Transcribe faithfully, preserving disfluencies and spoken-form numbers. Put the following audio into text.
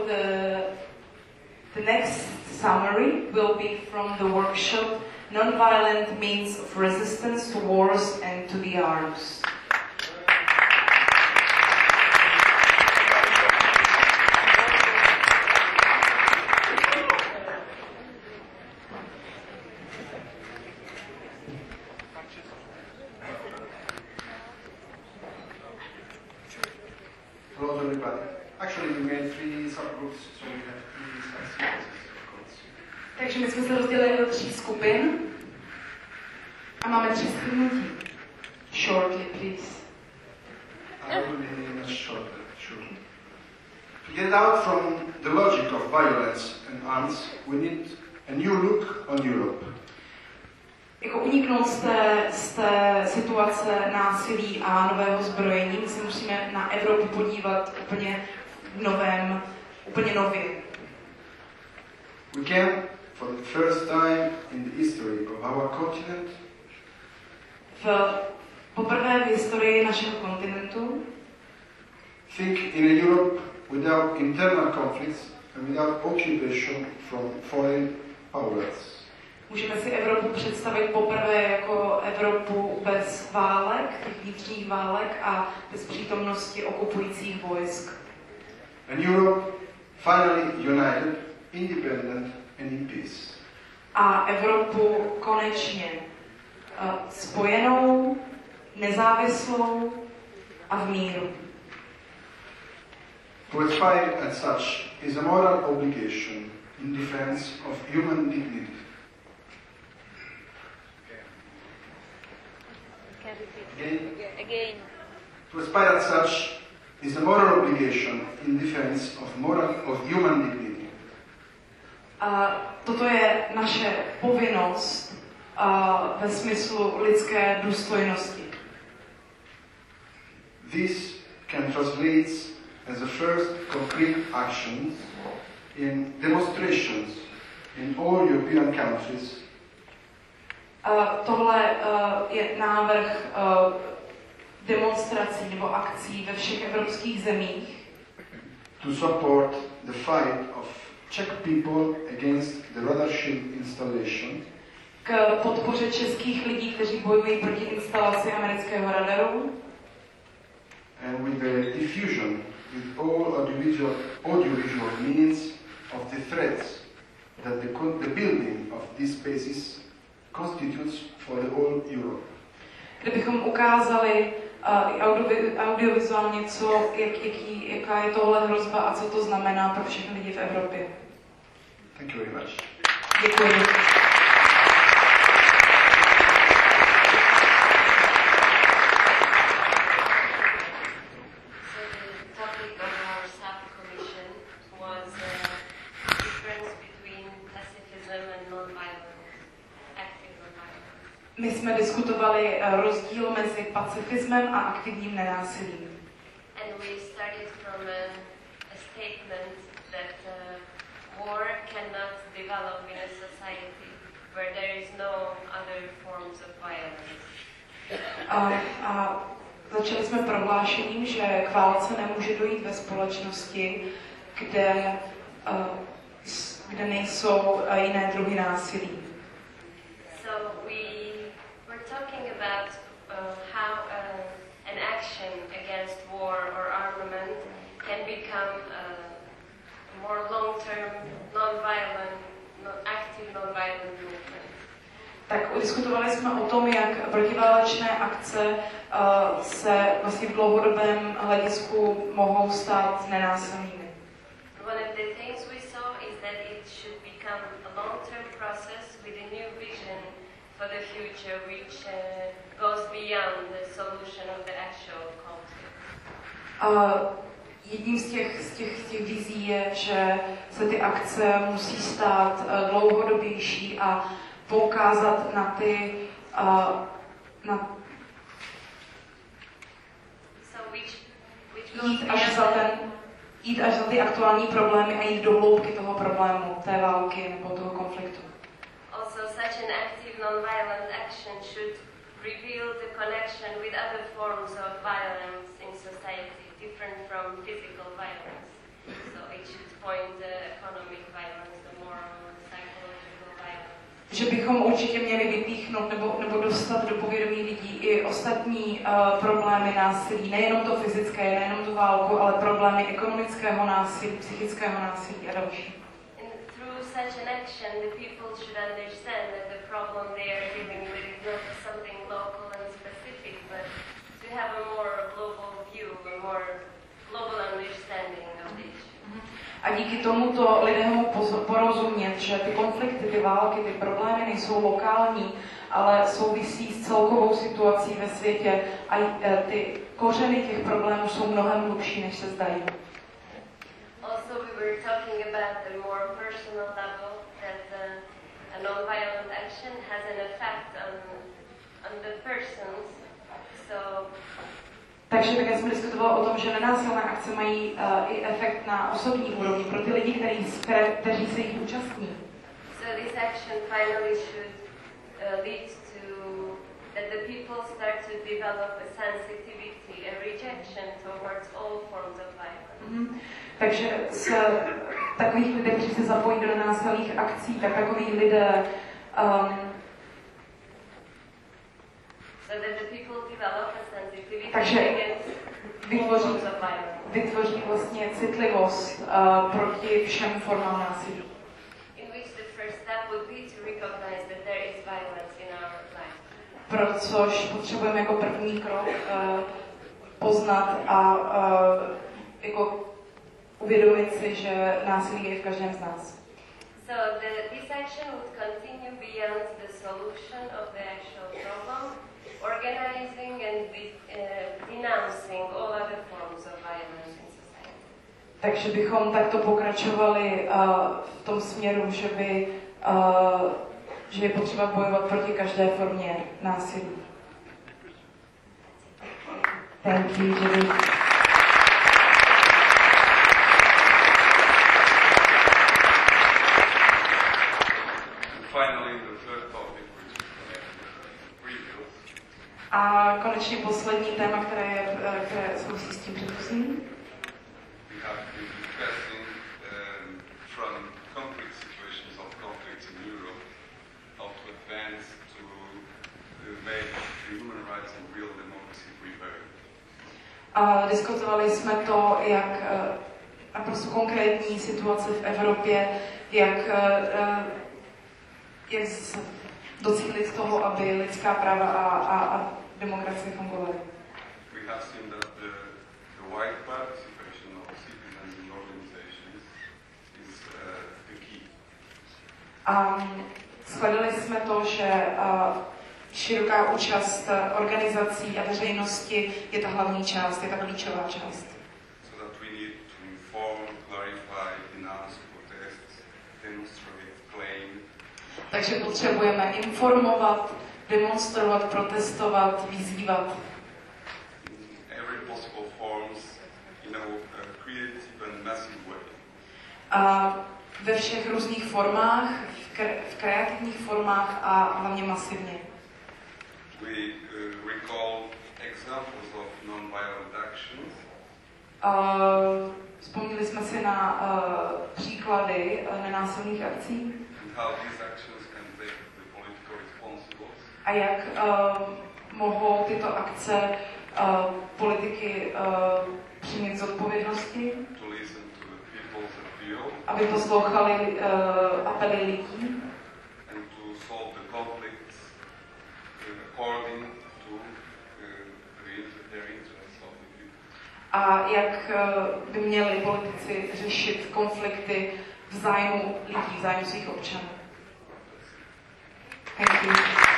the, the next summary will be from the workshop Nonviolent Means of Resistance to Wars and to the Arms. Hello everybody. Actually we made three subgroups, so we have three subsequences, of course. Takže my jsme se rozdělili do tří skupin a máme tři shrnutí. Shortly, please. I will be much shorter, sure. To get out from the logic of violence and arms, we need a new look on Europe. Jako uniknout z té, z té situace násilí a nového zbrojení, my se musíme na Evropu podívat úplně v novém, úplně nově. We can, for the first time in the history of our continent, V poprvé v historii našeho kontinentu think in a Europe without internal conflicts and without occupation from foreign powers. můžeme si Evropu představit poprvé jako Evropu bez válek, těch vnitřních válek a bez přítomnosti okupujících vojsk. And Europe finally united, independent and in peace. A Evropu konečně uh, spojenou, nezávislou a v míru. To aspire as such is a moral obligation in defense of human dignity. Again? Again. To aspire as such is a moral obligation in defense of moral of human dignity. A toto je naše povinnost uh, ve smyslu lidské důstojnosti. This can translate as a first concrete actions in demonstrations in all European countries. Uh, tohle uh, je návrh uh, demonstrací nebo akcí ve všech evropských zemích To support the fight of Czech people against the radar shield installation k podpoře českých lidí, kteří bojují proti instalaci amerického radaru and with the diffusion with all audiovisual, audiovisual means of the threats that the, co- the building of these spaces constitutes for the whole Europe. kdybychom ukázali uh, audio, audiovizuálně, co, jak, jaký, jaká je tohle hrozba a co to znamená pro všechny lidi v Evropě. Thank you very much. Děkuji. My jsme diskutovali uh, rozdíl mezi pacifismem a aktivním nenásilím. And we started from a, a statement that uh, war cannot develop in a society where there is no other forms of violence. A, a začali jsme prohlášením, že k válce nemůže dojít ve společnosti, kde, uh, kde nejsou uh, jiné druhy násilí. So we were talking about uh, how uh, an action against war or armament can become a more long-term, non-violent, non active, non-violent movement. Tak diskutovali jsme o tom, jak protiválečné akce uh, se vlastně v dlouhodobém hledisku mohou stát nenásilnými. One of the things we saw is that it should become a long-term process with a new vision for the future, which uh, goes beyond the solution of the actual conflict. Uh, jedním z těch, z těch, z těch vizí je, že se ty akce musí stát uh, dlouhodobější a poukázat na ty, uh, na So which, which jít goes až za ten, jít až za ty aktuální problémy a jít do hloubky toho problému, té války nebo toho konfliktu. Also, such an active non-violent action should reveal the connection with other forms of violence in society, different from physical violence. So it should point the economic violence, the moral, psychological violence. Že bychom určitě měli vypíchnout nebo, nebo dostat do povědomí lidí i ostatní uh, problémy násilí, nejenom to fyzické, nejenom tu válku, ale problémy ekonomického násilí, psychického násilí a další. Such an action, the people should understand that the problem they are dealing with is not something local and specific, but to have a more global view, a more global understanding of the issue. A díky tomuto lidé mohou porozumět, že ty konflikty, ty války, ty problémy nejsou lokální, ale souvisí s celkovou situací ve světě a ty kořeny těch problémů jsou mnohem hlubší, než se zdají. Also, we were talking about the more personal level, that uh, a non-violent action has an effect on, on the persons. So, takže také jsme diskutovali o tom, že nenásilné akce mají uh, i efekt na osobní úrovni pro ty lidi, který, kteří se jich účastní. So this action finally should uh, lead to that the people start to develop a sensitivity, a rejection towards all forms of violence. Mm-hmm. Takže z takových lidí, kteří se zapojí do násilných akcí, tak takový lidé um, so that the people develop a sensitivity takže against vytvoří, all forms of violence. vytvoří vlastně citlivost uh, proti všem formám násilí. In which the first step would be to recognize that there is violence in our life. Pro což potřebujeme jako první krok uh, poznat a uh, jako uvědomit si, že násilí je v každém z nás. So the, this action would continue beyond the solution of the actual problem, organizing and de, uh, denouncing all other forms of violence in society. Takže bychom takto pokračovali uh, v tom směru, že by uh, že je potřeba bojovat proti každé formě násilí. Thank you, Julie. A konečně poslední téma, které, je, které souvisí s tím předchozím. A diskutovali jsme to, jak naprosto konkrétní situace v Evropě, jak, jak docílit toho, aby lidská práva a, a, a demokracie fungovaly. A shledali jsme to, že uh, široká účast organizací a veřejnosti je ta hlavní část, je ta klíčová část. Takže potřebujeme informovat, demonstrovat, protestovat, vyzývat. A ve všech různých formách, v, kre- v kreativních formách a hlavně masivně. Uh, vzpomněli jsme si na uh, příklady uh, nenásilných akcí. A jak uh, mohou tyto akce uh, politiky uh, přimět z odpovědnosti, aby poslouchali uh, apely lidí a jak uh, by měli politici řešit konflikty v zájmu lidí, v zájmu svých občanů. Thank you.